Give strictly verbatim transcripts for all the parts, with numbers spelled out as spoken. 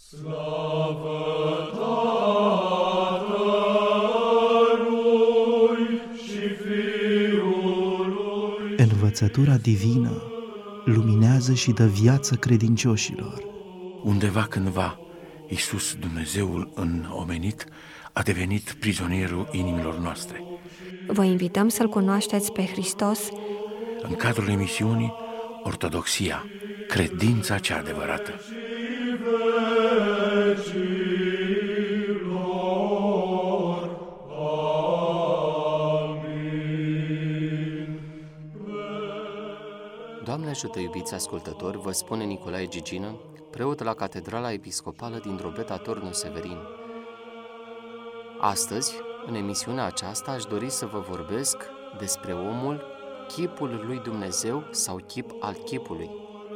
Slavă Tatălui și Fiului. Învățătura divină luminează și dă viață credincioșilor. Undeva cândva, Iisus, Dumnezeul înomenit, a devenit prizonierul inimilor noastre. Vă invităm să-L cunoașteți pe Hristos În cadrul emisiunii Ortodoxia, credința cea adevărată. Doamne ajută, iubiți ascultători, vă spune Nicolae Gigină, preot la Catedrala Episcopală din Drobeta Torno Severin. Astăzi, în emisiunea aceasta, aș dori să vă vorbesc despre omul, chipul lui Dumnezeu sau chip al chipului.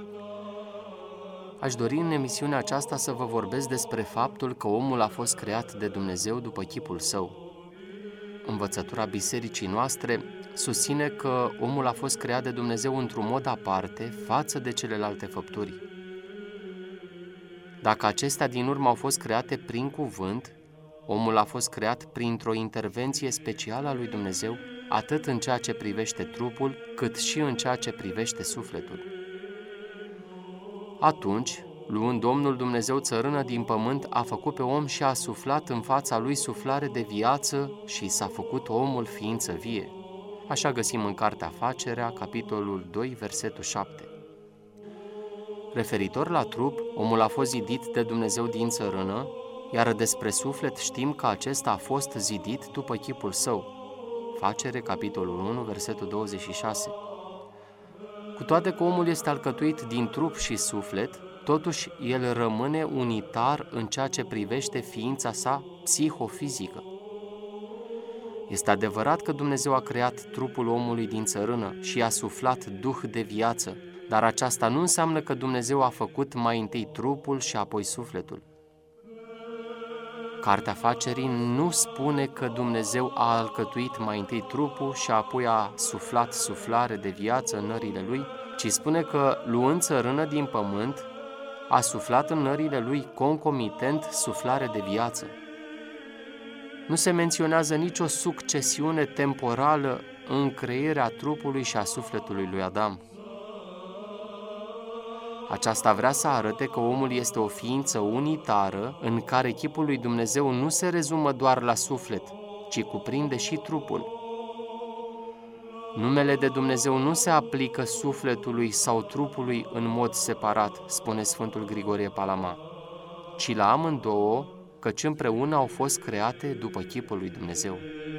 Aș dori în emisiunea aceasta să vă vorbesc despre faptul că omul a fost creat de Dumnezeu după chipul său. Învățătura bisericii noastre susține că omul a fost creat de Dumnezeu într-un mod aparte față de celelalte făpturi. Dacă acestea din urmă au fost create prin cuvânt, omul a fost creat printr-o intervenție specială a lui Dumnezeu, atât în ceea ce privește trupul, cât și în ceea ce privește sufletul. Atunci, luând Domnul Dumnezeu țărână din pământ, a făcut pe om și a suflat în fața lui suflare de viață și s-a făcut omul ființă vie. Așa găsim în Cartea Facerea, capitolul doi, versetul șapte. Referitor la trup, omul a fost zidit de Dumnezeu din țărână, iar despre suflet știm că acesta a fost zidit după chipul său. Facere, capitolul unu, versetul douăzeci și șase. Cu toate că omul este alcătuit din trup și suflet, totuși el rămâne unitar în ceea ce privește ființa sa psihofizică. Este adevărat că Dumnezeu a creat trupul omului din țărână și a suflat duh de viață, dar aceasta nu înseamnă că Dumnezeu a făcut mai întâi trupul și apoi sufletul. Cartea Facerii nu spune că Dumnezeu a alcătuit mai întâi trupul și apoi a suflat suflare de viață în nările lui, ci spune că, luând țărână din pământ, a suflat în nările lui concomitent suflare de viață. Nu se menționează nicio succesiune temporală în crearea trupului și a sufletului lui Adam. Aceasta vrea să arate că omul este o ființă unitară în care chipul lui Dumnezeu nu se rezumă doar la suflet, ci cuprinde și trupul. Numele de Dumnezeu nu se aplică sufletului sau trupului în mod separat, spune Sfântul Grigorie Palama, ci la amândouă, căci împreună au fost create după chipul lui Dumnezeu.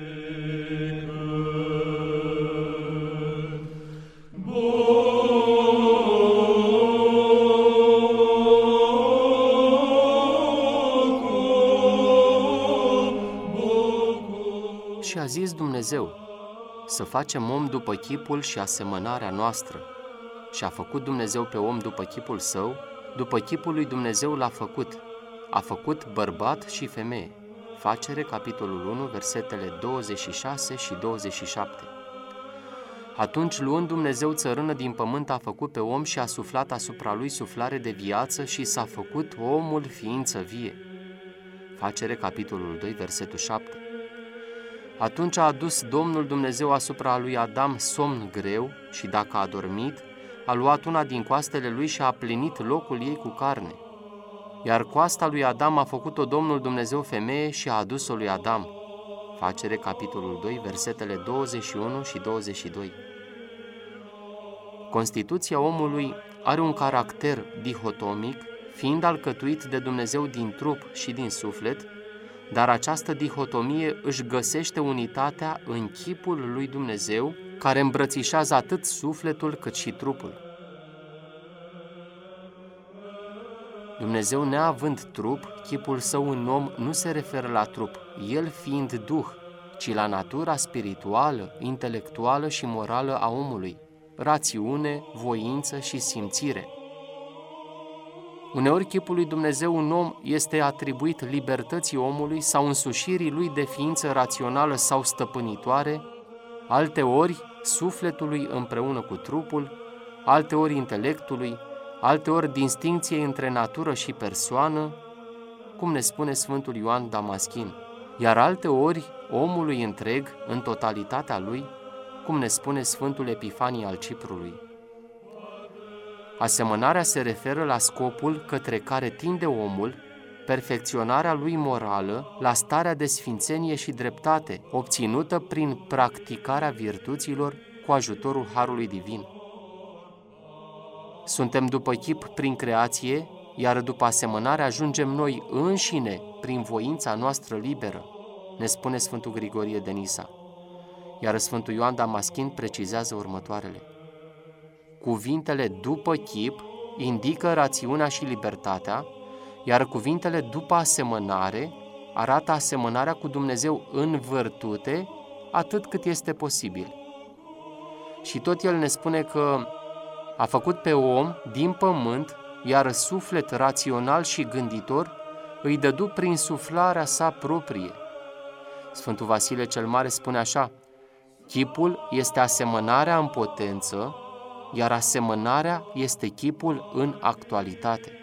Și a zis Dumnezeu, să facem om după chipul și asemănarea noastră. Și a făcut Dumnezeu pe om după chipul său, după chipul lui Dumnezeu l-a făcut. A făcut bărbat și femeie. Facere, capitolul unu, versetele douăzeci și șase și douăzeci și șapte. Atunci, luând Dumnezeu țărână din pământ, a făcut pe om și a suflat asupra lui suflare de viață și s-a făcut omul ființă vie. Facere, capitolul doi, versetul șapte. Atunci a adus Domnul Dumnezeu asupra lui Adam somn greu și, dacă a dormit, a luat una din coastele lui și a plinit locul ei cu carne. Iar coasta lui Adam a făcut-o Domnul Dumnezeu femeie și a adus-o lui Adam. Facere, capitolul doi, versetele douăzeci și unu și douăzeci și doi. Constituția omului are un caracter dihotomic, fiind alcătuit de Dumnezeu din trup și din suflet, dar această dihotomie își găsește unitatea în chipul lui Dumnezeu, care îmbrățișează atât sufletul cât și trupul. Dumnezeu, neavând trup, chipul său în om nu se referă la trup, el fiind duh, ci la natura spirituală, intelectuală și morală a omului, rațiune, voință și simțire. Uneori chipul lui Dumnezeu în om este atribuit libertății omului sau însușirii lui de ființă rațională sau stăpânitoare, alteori sufletului împreună cu trupul, alteori intelectului, alteori distincției între natură și persoană, cum ne spune Sfântul Ioan Damaschin, iar alte ori omului întreg, în totalitatea lui, cum ne spune Sfântul Epifanie al Ciprului. Asemănarea se referă la scopul către care tinde omul, perfecționarea lui morală, la starea de sfințenie și dreptate, obținută prin practicarea virtuților cu ajutorul Harului Divin. Suntem după chip prin creație, iar după asemănare ajungem noi înșine prin voința noastră liberă, ne spune Sfântul Grigorie de Nisa. Iar Sfântul Ioan Damaschin precizează următoarele. Cuvintele după chip indică rațiunea și libertatea, iar cuvintele după asemănare arată asemănarea cu Dumnezeu în virtute, atât cât este posibil. Și tot el ne spune că a făcut pe om din pământ, iar suflet rațional și gânditor îi dădu prin suflarea sa proprie. Sfântul Vasile cel Mare spune așa: chipul este asemănarea în potență, iar asemănarea este chipul în actualitate.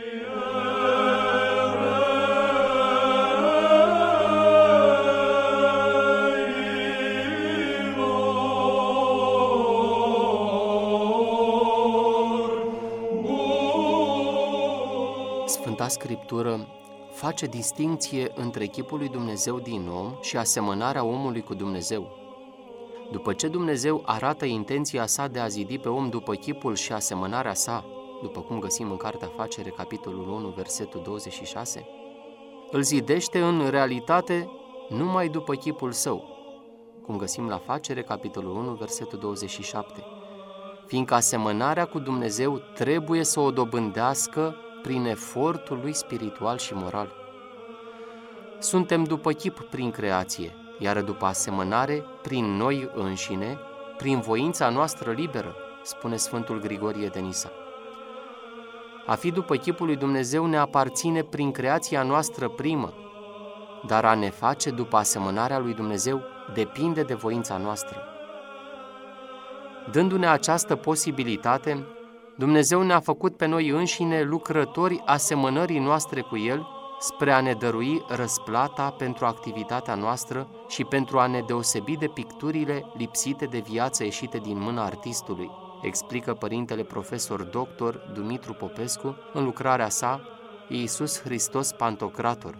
Sfânta Scriptură face distincție între chipul lui Dumnezeu din om și asemănarea omului cu Dumnezeu. După ce Dumnezeu arată intenția sa de a zidi pe om după chipul și asemănarea sa, după cum găsim în Cartea Facere, capitolul unu, versetul douăzeci și șase, îl zidește în realitate numai după chipul său, cum găsim la Facere, capitolul unu, versetul douăzeci și șapte, fiindcă asemănarea cu Dumnezeu trebuie să o dobândească prin efortul lui spiritual și moral. Suntem după chip prin creație, iar după asemănare prin noi înșine, prin voința noastră liberă, spune Sfântul Grigorie de Nisa. A fi după chipul lui Dumnezeu ne aparține prin creația noastră primă, dar a ne face după asemănarea lui Dumnezeu depinde de voința noastră. Dându-ne această posibilitate, Dumnezeu ne-a făcut pe noi înșine lucrători asemănării noastre cu El, spre a ne dărui răsplata pentru activitatea noastră și pentru a ne deosebi de picturile lipsite de viață ieșite din mâna artistului, explică părintele profesor doctor Dumitru Popescu în lucrarea sa Iisus Hristos Pantocrator.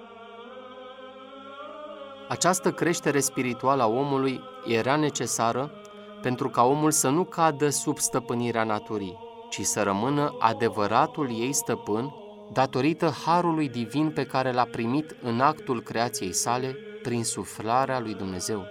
Această creștere spirituală a omului era necesară pentru ca omul să nu cadă sub stăpânirea naturii, ci să rămână adevăratul ei stăpân, datorită harului divin pe care l-a primit în actul creației sale prin suflarea lui Dumnezeu.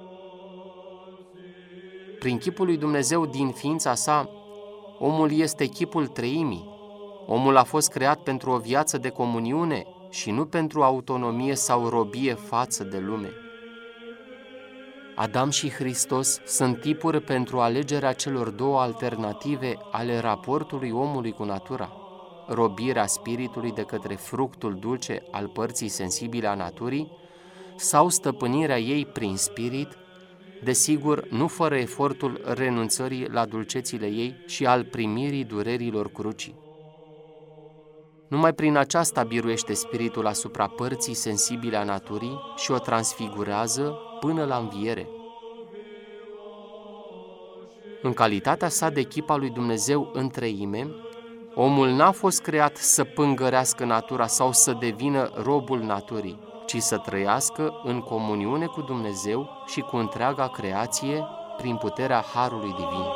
Prin chipul lui Dumnezeu din ființa sa, omul este chipul treimii. Omul a fost creat pentru o viață de comuniune și nu pentru autonomie sau robie față de lume. Adam și Hristos sunt tipuri pentru alegerea celor două alternative ale raportului omului cu natura: robirea spiritului de către fructul dulce al părții sensibile a naturii sau stăpânirea ei prin spirit, desigur nu fără efortul renunțării la dulcețile ei și al primirii durerilor crucii. Numai prin aceasta biruiește spiritul asupra părții sensibile a naturii și o transfigurează până la înviere. În calitatea sa de chip al lui Dumnezeu în treime, omul n-a fost creat să pângărească natura sau să devină robul naturii, ci să trăiască în comuniune cu Dumnezeu și cu întreaga creație prin puterea harului divin.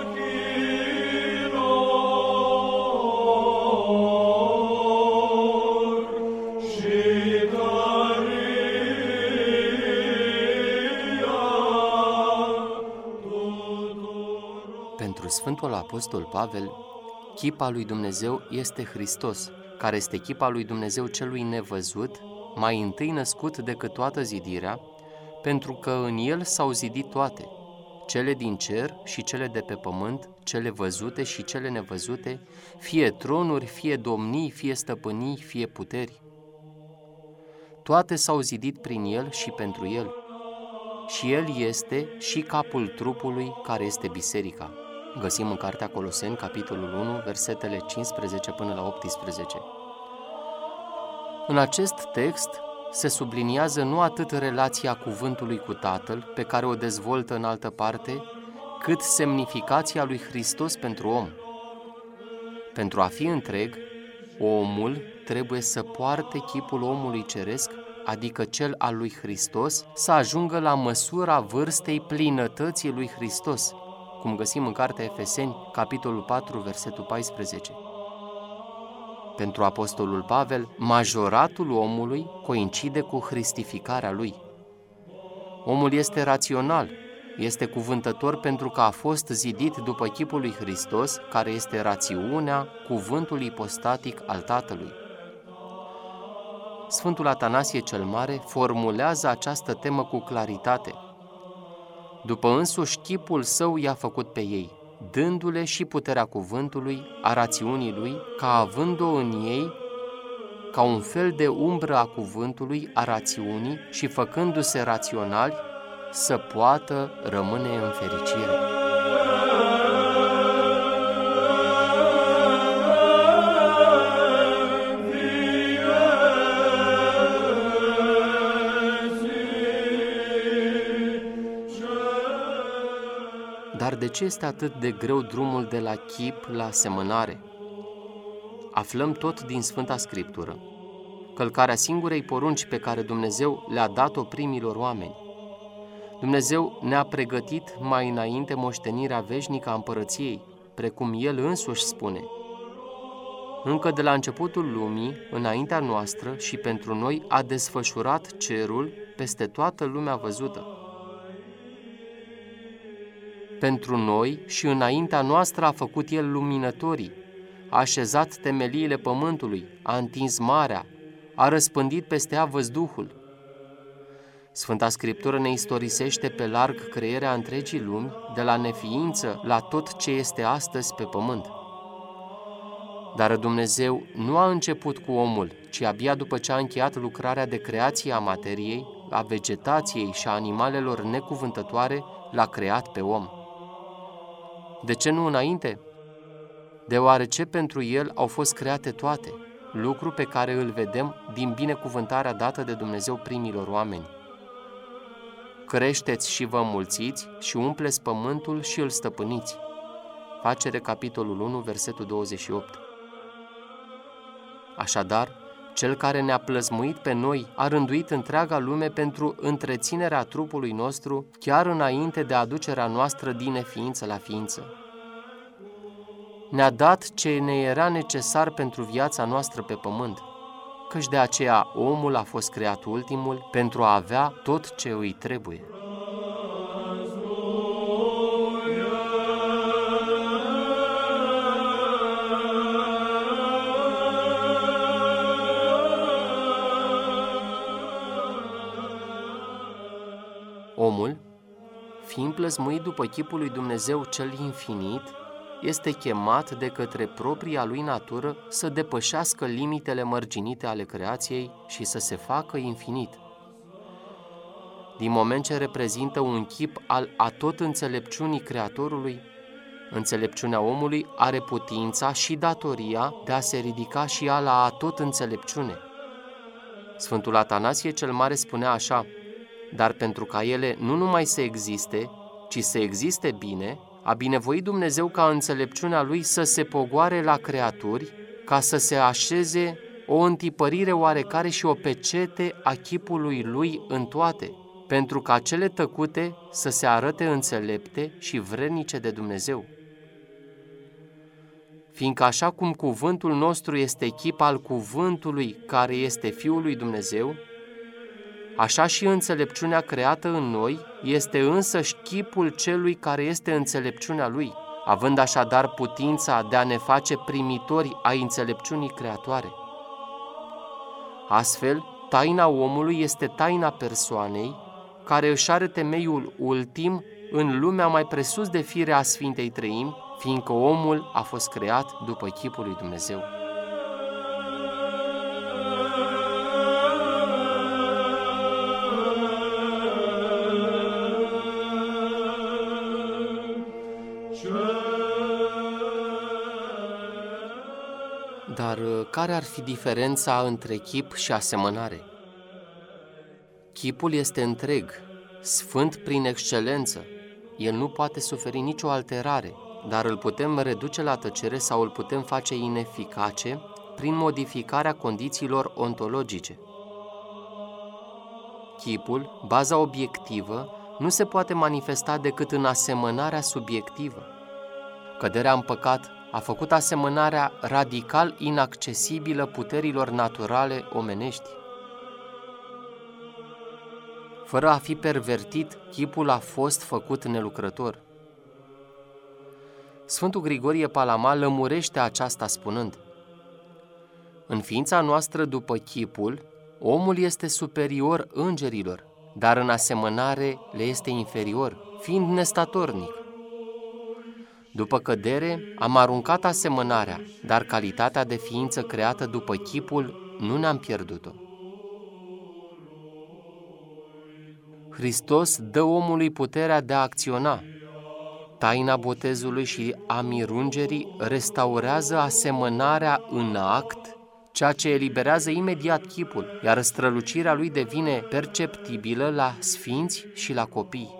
Pentru Sfântul Apostol Pavel, chipa lui Dumnezeu este Hristos, care este chipa lui Dumnezeu celui nevăzut, mai întâi născut decât toată zidirea, pentru că în El s-au zidit toate, cele din cer și cele de pe pământ, cele văzute și cele nevăzute, fie tronuri, fie domnii, fie stăpânii, fie puteri. Toate s-au zidit prin El și pentru El. Și El este și capul trupului, care este biserica. Găsim în Cartea Coloseni, capitolul unu, versetele cincisprezece până la optsprezece. În acest text se subliniază nu atât relația cuvântului cu Tatăl, pe care o dezvoltă în altă parte, cât semnificația lui Hristos pentru om. Pentru a fi întreg, omul trebuie să poarte chipul omului ceresc, adică cel al lui Hristos, să ajungă la măsura vârstei plinătății lui Hristos, cum găsim în cartea Efeseni, capitolul patru, versetul paisprezece. Pentru apostolul Pavel, majoratul omului coincide cu hristificarea lui. Omul este rațional, este cuvântător pentru că a fost zidit după chipul lui Hristos, care este rațiunea, cuvântul ipostatic al Tatălui. Sfântul Atanasie cel Mare formulează această temă cu claritate. După însuși chipul său i-a făcut pe ei, dându-le și puterea cuvântului, a rațiunii lui, ca având-o în ei, ca un fel de umbră a cuvântului, a rațiunii și făcându-se raționali, să poată rămâne în fericire. Dar de ce este atât de greu drumul de la chip la asemănare? Aflăm tot din Sfânta Scriptură călcarea singurei porunci pe care Dumnezeu le-a dat-o primilor oameni. Dumnezeu ne-a pregătit mai înainte moștenirea veșnică a împărăției, precum El însuși spune. Încă de la începutul lumii, înaintea noastră și pentru noi, a desfășurat cerul peste toată lumea văzută. Pentru noi și înaintea noastră a făcut El luminătorii, a așezat temeliile pământului, a întins marea, a răspândit peste ea văzduhul. Sfânta Scriptură ne istorisește pe larg crearea întregii lumi, de la neființă la tot ce este astăzi pe pământ. Dar Dumnezeu nu a început cu omul, ci abia după ce a încheiat lucrarea de creație a materiei, a vegetației și a animalelor necuvântătoare, l-a creat pe om. De ce nu înainte? Deoarece pentru el au fost create toate, lucru pe care îl vedem din binecuvântarea dată de Dumnezeu primilor oameni. Creșteți și vă înmulțiți și umpleți pământul și îl stăpâniți. Facere, capitolul unu, versetul douăzeci și opt. Așadar, Cel care ne-a plăzmuit pe noi a rânduit întreaga lume pentru întreținerea trupului nostru, chiar înainte de aducerea noastră din neființă la ființă. Ne-a dat ce ne era necesar pentru viața noastră pe pământ, căci de aceea omul a fost creat ultimul pentru a avea tot ce îi trebuie. Omul, fiind plăzmuit după chipul lui Dumnezeu cel infinit, este chemat de către propria lui natură să depășească limitele mărginite ale creației și să se facă infinit. Din moment ce reprezintă un chip al atot înțelepciunii Creatorului, înțelepciunea omului are putința și datoria de a se ridica și ea la atot înțelepciune. Sfântul Atanasie cel Mare spunea așa: dar pentru ca ele nu numai să existe, ci să existe bine, a binevoit Dumnezeu ca înțelepciunea Lui să se pogoare la creaturi, ca să se așeze o întipărire oarecare și o pecete a chipului Lui în toate, pentru ca cele tăcute să se arate înțelepte și vrednice de Dumnezeu. Fiindcă așa cum cuvântul nostru este chip al cuvântului care este Fiul lui Dumnezeu, așa și înțelepciunea creată în noi este însăși chipul celui care este înțelepciunea Lui, având așadar putința de a ne face primitori ai înțelepciunii creatoare. Astfel, taina omului este taina persoanei, care își are temeiul ultim în lumea mai presus de firea a Sfintei Treimi, fiindcă omul a fost creat după chipul lui Dumnezeu. Dar care ar fi diferența între chip și asemănare? Chipul este întreg, sfânt prin excelență. El nu poate suferi nicio alterare, dar îl putem reduce la tăcere sau îl putem face ineficace prin modificarea condițiilor ontologice. Chipul, baza obiectivă, nu se poate manifesta decât în asemănarea subiectivă. Căderea în păcat a făcut asemănarea radical inaccesibilă puterilor naturale omenești. Fără a fi pervertit, chipul a fost făcut nelucrător. Sfântul Grigorie Palama lămurește aceasta spunând: în ființa noastră după chipul, omul este superior îngerilor, dar în asemănare le este inferior, fiind nestatornic. După cădere, am aruncat asemănarea, dar calitatea de ființă creată după chipul nu ne-am pierdut-o. Hristos dă omului puterea de a acționa. Taina botezului și a mirungerii restaurează asemănarea în act, ceea ce eliberează imediat chipul, iar strălucirea lui devine perceptibilă la sfinți și la copii.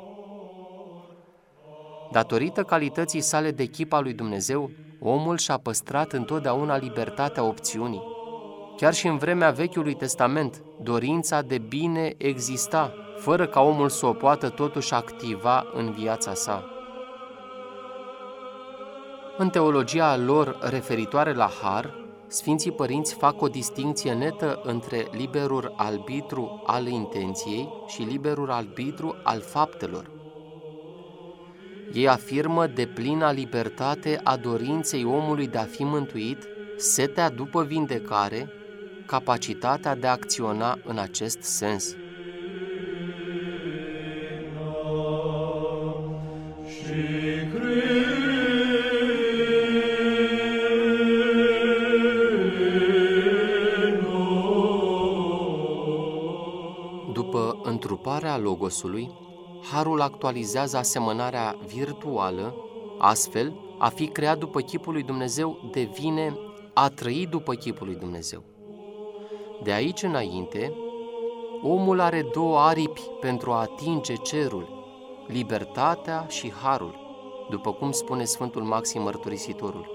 Datorită calității sale de chip al lui Dumnezeu, omul și-a păstrat întotdeauna libertatea opțiunii. Chiar și în vremea Vechiului Testament, dorința de bine exista, fără ca omul să o poată totuși activa în viața sa. În teologia lor referitoare la har, Sfinții Părinți fac o distincție netă între liberul arbitru al intenției și liberul arbitru al faptelor. Ei afirmă deplina libertate a dorinței omului de a fi mântuit, setea după vindecare, capacitatea de a acționa în acest sens. După întruparea Logosului, harul actualizează asemănarea virtuală, astfel, a fi creat după chipul lui Dumnezeu devine a trăi după chipul lui Dumnezeu. De aici înainte, omul are două aripi pentru a atinge cerul, libertatea și harul, după cum spune Sfântul Maxim Mărturisitorul.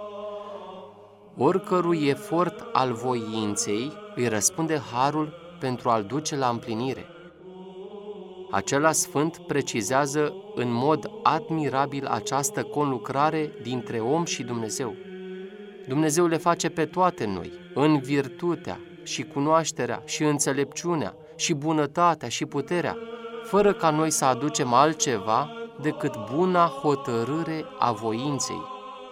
Oricărui efort al voinței îi răspunde harul pentru a-l duce la împlinire. Acela sfânt precizează în mod admirabil această conlucrare dintre om și Dumnezeu. Dumnezeu le face pe toate noi, în virtutea și cunoașterea și înțelepciunea și bunătatea și puterea, fără ca noi să aducem altceva decât buna hotărâre a voinței.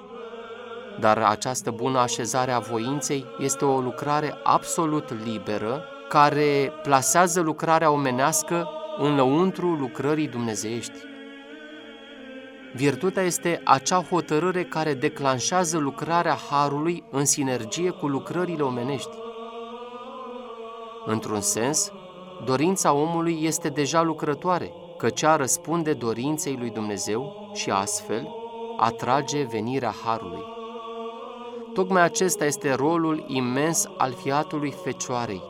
Dar această bună așezare a voinței este o lucrare absolut liberă, care plasează lucrarea omenească în lăuntru lucrării dumnezeiești. Virtutea este acea hotărâre care declanșează lucrarea harului în sinergie cu lucrările omenești. Într-un sens, dorința omului este deja lucrătoare, căci ea răspunde dorinței lui Dumnezeu și astfel atrage venirea harului. Tocmai acesta este rolul imens al fiatului Fecioarei.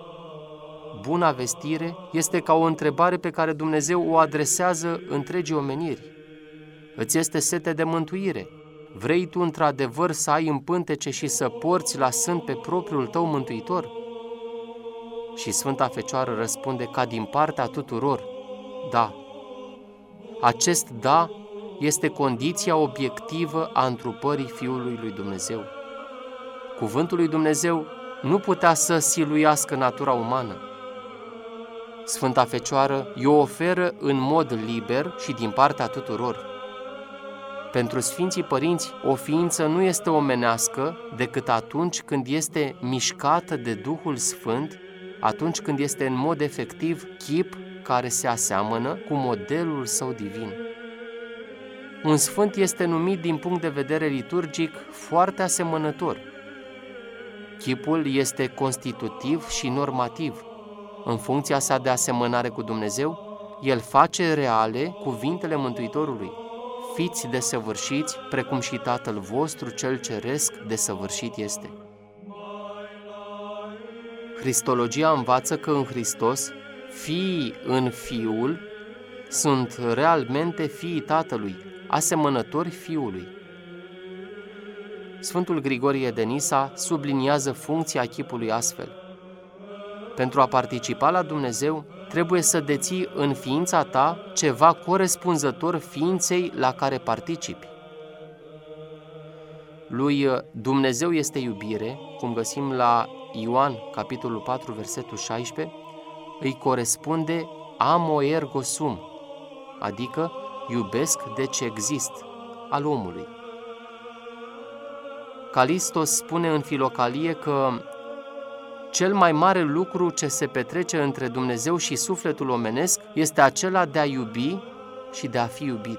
Buna vestire este ca o întrebare pe care Dumnezeu o adresează întregii omeniri. Îți este sete de mântuire? Vrei tu într-adevăr să ai în pântece și să porți la sân pe propriul tău mântuitor? Și Sfânta Fecioară răspunde ca din partea tuturor: da. Acest da este condiția obiectivă a întrupării Fiului lui Dumnezeu. Cuvântul lui Dumnezeu nu putea să siluiască natura umană. Sfânta Fecioară i-o oferă în mod liber și din partea tuturor. Pentru Sfinții Părinți, o ființă nu este omenească decât atunci când este mișcată de Duhul Sfânt, atunci când este în mod efectiv chip care se aseamănă cu modelul său divin. Un sfânt este numit din punct de vedere liturgic foarte asemănător. Chipul este constitutiv și normativ. În funcția sa de asemănare cu Dumnezeu, el face reale cuvintele Mântuitorului: fiți desăvârșiți, precum și Tatăl vostru cel ceresc desăvârșit este. Cristologia învață că în Hristos, fiii în Fiul sunt realmente fiii Tatălui, asemănători Fiului. Sfântul Grigorie de Nisa subliniază funcția chipului astfel. Pentru a participa la Dumnezeu, trebuie să deții în ființa ta ceva corespunzător ființei la care participi. Lui Dumnezeu este iubire, cum găsim la Ioan, capitolul patru, versetul șaisprezece, îi corespunde amo ergo sum, adică iubesc deci exist, al omului. Calistos spune în Filocalie că cel mai mare lucru ce se petrece între Dumnezeu și sufletul omenesc este acela de a iubi și de a fi iubit.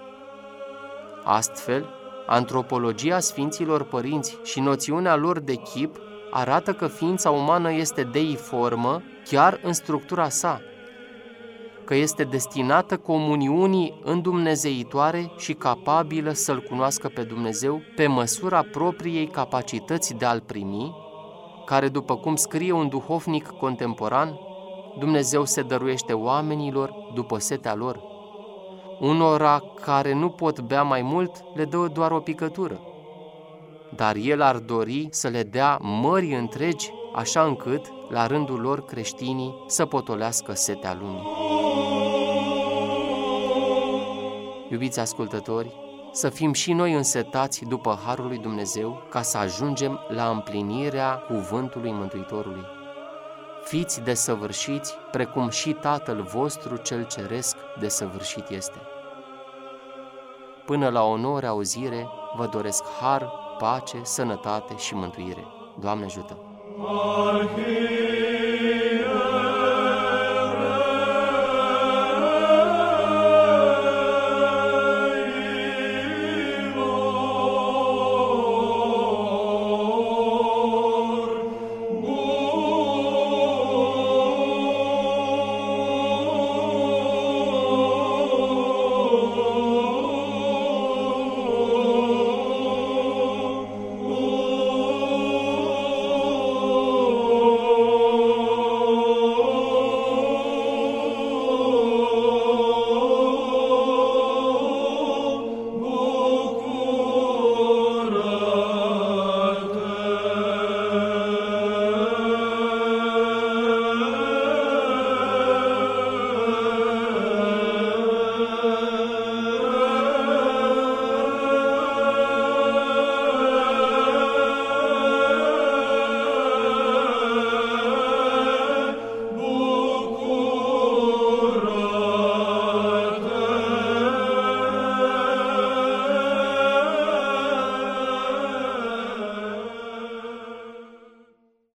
Astfel, antropologia Sfinților Părinți și noțiunea lor de chip arată că ființa umană este deiformă chiar în structura sa, că este destinată comuniunii îndumnezeitoare și capabilă să-L cunoască pe Dumnezeu pe măsura propriei capacități de a-L primi, care, după cum scrie un duhovnic contemporan, Dumnezeu se dăruiește oamenilor după setea lor. Unora care nu pot bea mai mult, le dă doar o picătură, dar El ar dori să le dea mări întregi, așa încât, la rândul lor, creștinii să potolească setea lumii. Iubiți ascultători, să fim și noi însetați după harul lui Dumnezeu ca să ajungem la împlinirea cuvântului Mântuitorului. Fiți desăvârșiți, precum și Tatăl vostru cel ceresc desăvârșit este. Până la o nouă reauzire, vă doresc har, pace, sănătate și mântuire. Doamne ajută!